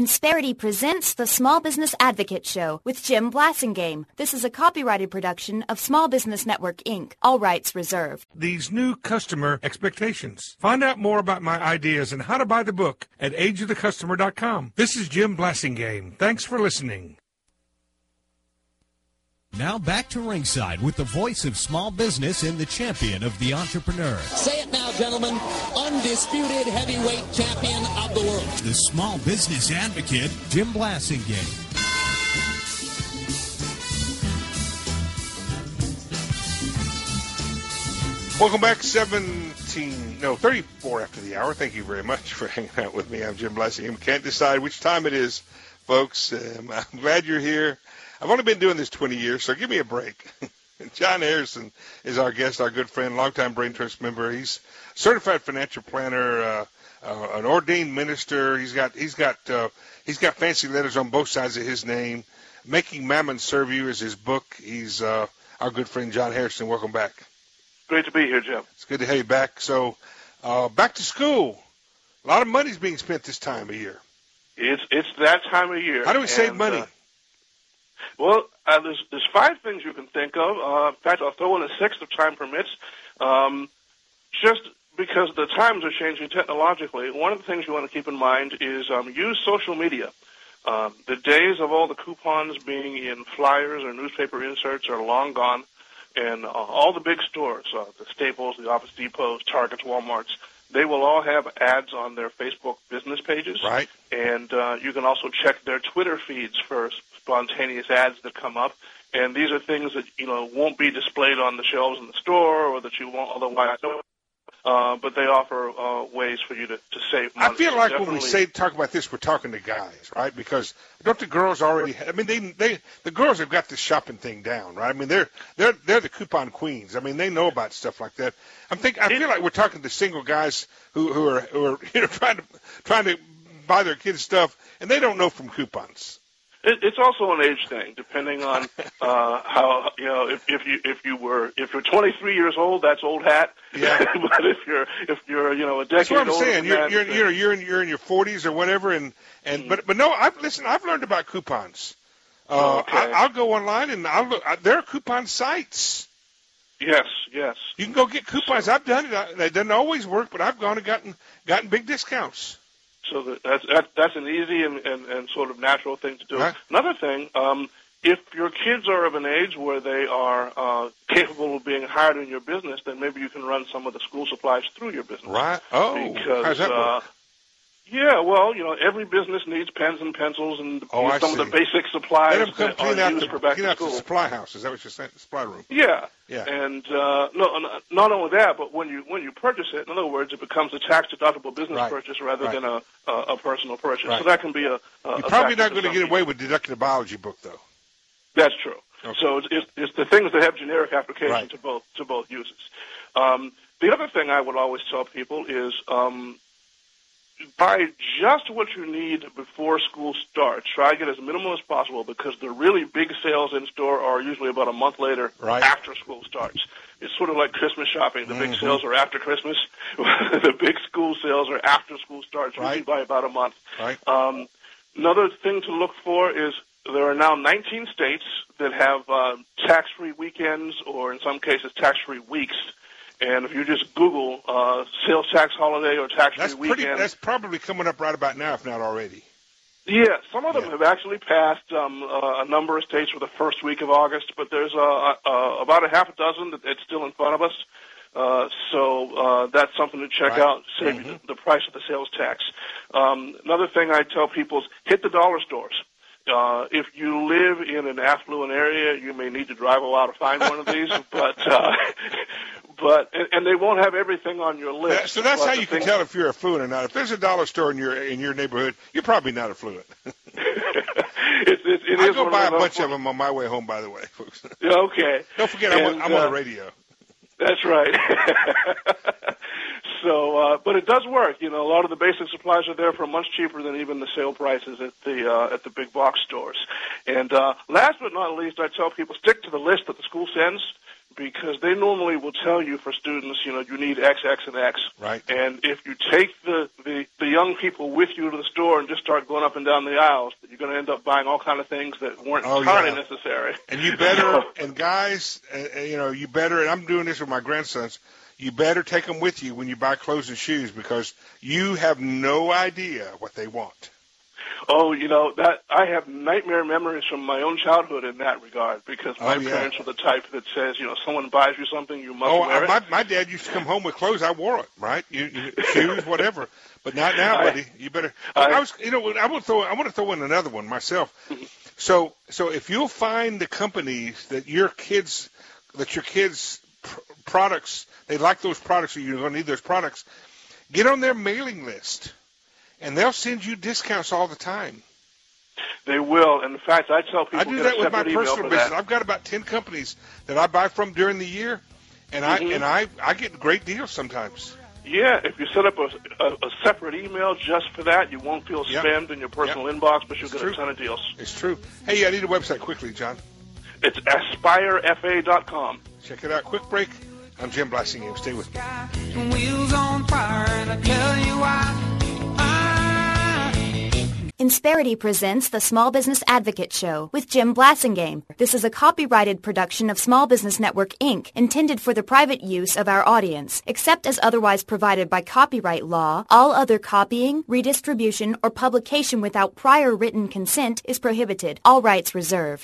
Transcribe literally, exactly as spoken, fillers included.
Insperity presents the Small Business Advocate Show with Jim Blasingame. This is a copyrighted production of Small Business Network, Incorporated. All rights reserved. These new customer expectations. Find out more about my ideas and how to buy the book at age of the customer dot com. This is Jim Blasingame. Thanks for listening. Now back to ringside with the voice of small business and the champion of the entrepreneur. Say it now, gentlemen. Undisputed heavyweight champion of the world. The small business advocate, Jim Blasingame. Welcome back, seventeen, no, thirty-four after the hour. Thank you very much for hanging out with me. I'm Jim Blasingame. Can't decide which time it is, folks. Um, I'm glad you're here. I've only been doing this twenty years, so give me a break. John Harrison is our guest, our good friend, longtime Brain Trust member. He's a certified financial planner, uh, uh, an ordained minister. He's got he's got uh, he's got fancy letters on both sides of his name. Making Mammon Serve You is his book. He's uh, our good friend John Harrison. Welcome back. Great to be here, Jim. It's good to have you back. So, uh, back to school. A lot of money's being spent this time of year. It's it's that time of year. How do we and, save money? Uh, Well, uh, there's, there's five things you can think of. Uh, in fact, I'll throw in a sixth if time permits. Um, just because the times are changing technologically, one of the things you want to keep in mind is um, use social media. Um, the days of all the coupons being in flyers or newspaper inserts are long gone, and uh, all the big stores, uh, the Staples, the Office Depots, Targets, Walmarts, they will all have ads on their Facebook business pages. Right. And uh, you can also check their Twitter feeds for spontaneous ads that come up. And these are things that, you know, won't be displayed on the shelves in the store or that you won't otherwise know. Uh, but they offer uh, ways for you to, to save money. I feel like Definitely. when we say talk about this, we're talking to guys, right? Because don't the girls already? I mean, they they the girls have got this shopping thing down, right? I mean, they're they're they're the coupon queens. I mean, they know about stuff like that. I'm think I feel like we're talking to single guys who who are who are you know trying to trying to buy their kids stuff, and they don't know from coupons. It, it's also an age thing, depending on uh, how you know if, if you if you were if you're twenty-three years old, that's old hat. Yeah. But if you're if you're you know a decade That's what I'm older saying. than You're that, you're you're you're in, you're in your forties or whatever, and and mm. but but no, I've listen. I've learned about coupons. Uh, okay. I, I'll go online and I'll look. I, there are coupon sites. Yes, yes. You can go get coupons. I've done it. I, it doesn't always work, but I've gone and gotten gotten big discounts. So that, that's that, that's an easy and, and, and sort of natural thing to do. Right. Another thing, um, if your kids are of an age where they are uh, capable of being hired in your business, then maybe you can run some of the school supplies through your business. Right. Oh, because, how's that work? Uh, yeah, well, you know, every business needs pens and pencils and oh, I some see. of the basic supplies Let them come that clean are out used the, for back clean to out school. the supply house. Is that what you're saying? The supply room. Yeah. Yeah. And uh, no, not only that, but when you when you purchase it, in other words, it becomes a tax-deductible business right. purchase rather right. than a, a, a personal purchase. Right. So that can be a, a You're a probably factor not for going to some get people. away with deducting a biology book, though. That's true. Okay. So it's, it's, it's the things that have generic application right. to both to both uses. Um, the other thing I would always tell people is um, buy just what you need before school starts. Try to get as minimal as possible because the really big sales in store are usually about a month later right. after school starts. It's sort of like Christmas shopping. The mm-hmm. big sales are after Christmas. The big school sales are after school starts, usually right. by about a month. Right. Um, another thing to look for is there are now nineteen states that have uh, tax-free weekends or, in some cases, tax-free weeks. And if you just Google uh, sales tax holiday or tax-free that's weekend. Pretty, that's probably coming up right about now, if not already. Yeah, some of them yeah. have actually passed um, uh, a number of states for the first week of August, but there's uh, uh, about a half a dozen that it's still in front of us. Uh, so uh, that's something to check right. out, save mm-hmm. you the, the price of the sales tax. Um, another thing I tell people is hit the dollar stores. Uh, if you live in an affluent area, you may need to drive a while to find one of these, but uh, but and, and they won't have everything on your list. Yeah, so that's but how you can tell if you're affluent or not. If there's a dollar store in your in your neighborhood, you're probably not affluent. it, it, it I is go buy a of bunch of them on my way home, by the way, folks. Yeah, okay. Don't forget, and, I'm, on, I'm uh, on the radio. That's right. So, uh, but it does work. You know, a lot of the basic supplies are there for much cheaper than even the sale prices at the uh, at the big box stores. And uh, last but not least, I tell people stick to the list that the school sends because they normally will tell you for students, you know, you need X, X, and X. Right. And if you take the, the, the young people with you to the store and just start going up and down the aisles, you're going to end up buying all kind of things that weren't oh, entirely yeah. necessary. And you better, and guys, uh, you know, you better, and I'm doing this with my grandsons, you better take them with you when you buy clothes and shoes because you have no idea what they want. Oh, you know, that I have nightmare memories from my own childhood in that regard because my oh, yeah. parents were the type that says, you know, someone buys you something, you must oh, wear my, it. my dad used to come home with clothes. I wore it, right? You, you, shoes, whatever. But not now, I, buddy. You better. I, I was, you know, I want to throw. I want to throw in another one myself. So, so if you'll find the companies that your kids, that your kids' pr- products, they like those products, or you're going to need those products, get on their mailing list, and they'll send you discounts all the time. They will. In fact, I tell people I do get that a with my separate email personal for business. that. I've got about ten companies that I buy from during the year, and I Mm-hmm. and I I get great deals sometimes. Yeah, if you set up a, a, a separate email just for that, you won't feel Yep. spammed in your personal Yep. inbox, but you'll It's get true. a ton of deals. It's true. Hey, I need a website quickly, John. It's aspire f a dot com. Check it out. Quick break. I'm Jim Blassingham. Stay with me. Wheels on fire, and I tell you why. Insperity presents the Small Business Advocate Show with Jim Blasingame. This is a copyrighted production of Small Business Network, Incorporated, intended for the private use of our audience. Except as otherwise provided by copyright law, all other copying, redistribution, or publication without prior written consent is prohibited. All rights reserved.